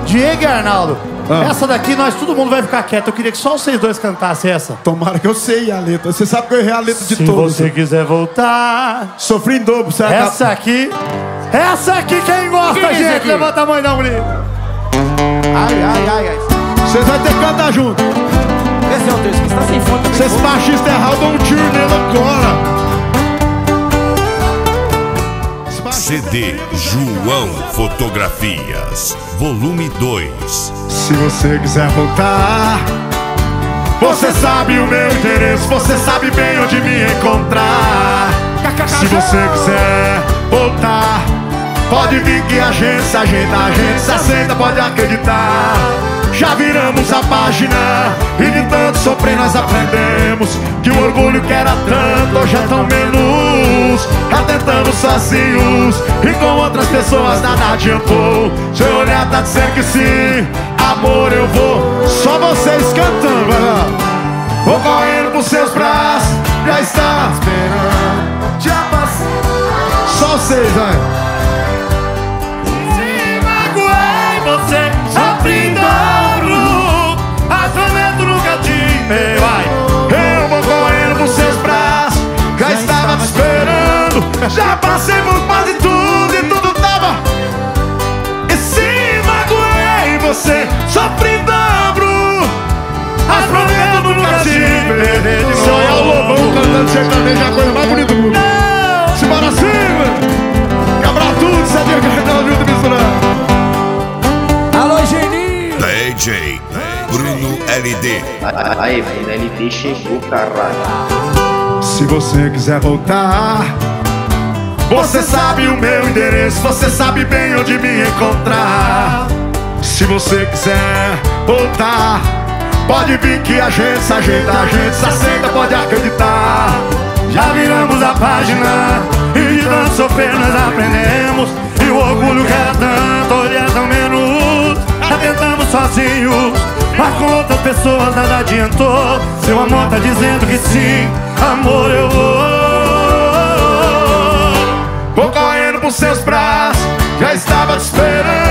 Diego e Arnaldo. Essa daqui, todo mundo vai ficar quieto. Eu queria que só vocês dois cantassem essa. Tomara que eu sei a letra. Você sabe que eu errei a letra de todos. Se você quiser voltar... Sofri em dobro, certo? Essa aqui, quem gosta, gente? Levanta a mão e dá um grito. Ai. Vocês vão ter que cantar junto. Esse é o texto que está sem fone. Vocês machistas errados dão um tiro nele agora. CD João Fotografias, volume 2. Se você quiser voltar, você sabe o meu endereço, você sabe bem onde me encontrar. Se você quiser voltar, pode vir que a gente se aceita, pode acreditar. Já viramos a página e de tanto sofrer nós aprendemos que o orgulho que era tanto hoje é tão menos. Já tentamos sozinhos e com outras pessoas nada adiantou. Seu olhar tá dizendo que sim, amor eu vou. Só vocês cantando, vai lá. Vou correndo pros seus braços, já está esperando, já passou. Só vocês, vai. Se magoei você, sofri em dobro, assamento nunca tive. Vai. Eu vou correndo pros seus braços, já estava te esperando. Já passei por quase tudo e tudo tava. E se magoei você, sofri em dobro, assamento nunca tive. Só é o Lobão cantando sertanejo, a coisa mais bonita do mundo. Simbora assim, quebrar tudo, sabia que a gente tava junto e misturando. Alô, Geninho. DJ Bruno LD. Aí, Bruno LD chegou, caralho. Se você quiser voltar, você sabe o meu endereço, você sabe bem onde me encontrar. Se você quiser voltar, pode vir que a gente se aceita, pode acreditar. Já viramos a página e de tanto sofrer nós aprendemos. E o orgulho que era tanto, hoje é tão menos. Já tentamos sozinhos, mas com outras pessoas nada adiantou. Seu amor tá dizendo que sim, amor eu vou. Vou correndo pros seus braços, já estava te esperando.